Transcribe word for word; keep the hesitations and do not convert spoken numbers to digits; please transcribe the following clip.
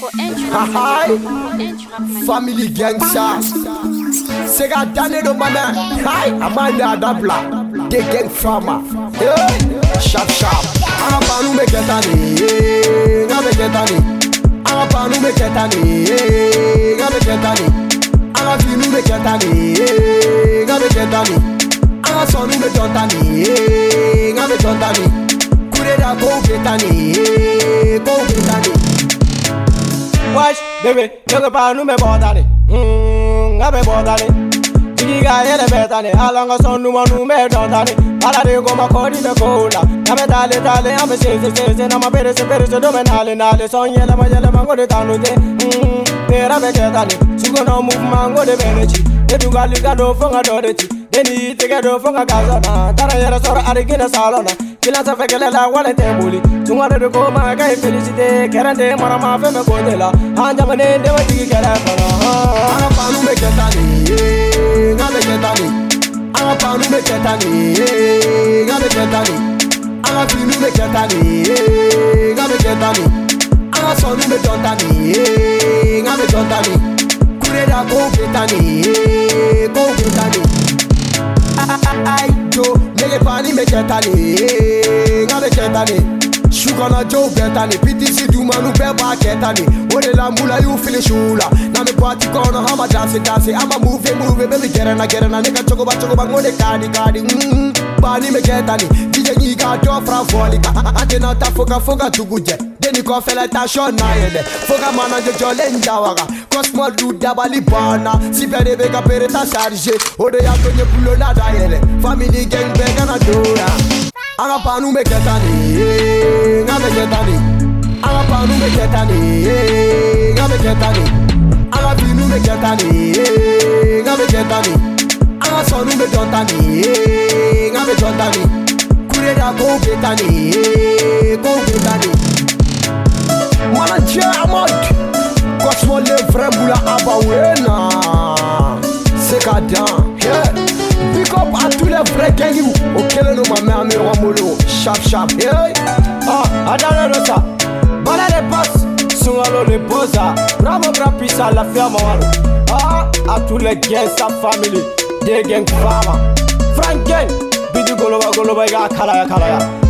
Hi, family gangsta. Sega dane do mana. Hi, Amanda Dabla. The gang farmer. Yeah, sharp sharp. I'm a panu me ketani. I'm a ketani. I'm a panu me ketani. I'm a ketani. I'm a pinu me ketani. I'm a ketani. I'm a sonu me jontani. I'm a jontani. Kureda go ketani. Go ketani. Watch, baby, yoga panu me bodani. Hmm, ngabe bodani. Tiki ga yele betani. Alanga sonu manu me dondani. Ala de go makodi me kola. Ngabe dale dale, ame se se se se. Nama pere se pere se do me nale nale. Son yele ma yele mango de tanu de. Hmm, pera me ketani. Sugo no move mango de benechi. Edu gali gado fonga dodechi. Deni tege do fonga kazana. Tara yere sora arigina salona. Kila sa fekele la wale tembuli. Tungare de ko ma kai felicite. Kerande mara ma fe me kodela. Anja mane de wati kera kono. Ana panu me ketani. Ngabe ketani. Ana panu me ketani. Ngabe ketani. Ana pinu me ketani. Ngabe ketani. Ana sonu me jontani. Ngabe jontani. Kureda go ketani. Go ketani. Ay jo, nege pani me ketani. Ngabe ketani. Sugar na Joe Betani, P T C do manu beba ketani. Ode la mula you finish shula. Na me party corner, I'm a dance dance. I'm a move move baby get na get na nigga choco ba choco ba ngode kadi kadi. Mm, pani me ketani. D J ni ga do fra volley. Ate na ta foka foka tuguje. Deni ko fela ta shon na yede. Foka mana jo jolenja waga. Cosmo du dabali bana. Si pere bega pere ta charge. Ode ya tonye pulo na da yele. Family gang bega na dora. Aga panu me ketani, ngabe ketani. Aga panu me ketani, ngabe ketani. Aga pinu me ketani, ngabe ketani. Aga sonu me jontani, ngabe jontani. Kureda go ketani, go ketani. Manager Amad, Cosmo le vrai boula abawena. C'est cadent, yeah. Pick up à tous les vrais gangs. Ok, le nom m'a mis en molo. Sharp, sharp, hey. Ah, adana rosa. Bala les passes, sungalo les posa. Bravo, brapisa, la ferme. Ah, à tous les gangs, sa famille. Des gangs fama. Frank gang. Bidu goloba goloba ya kalaya kalaya.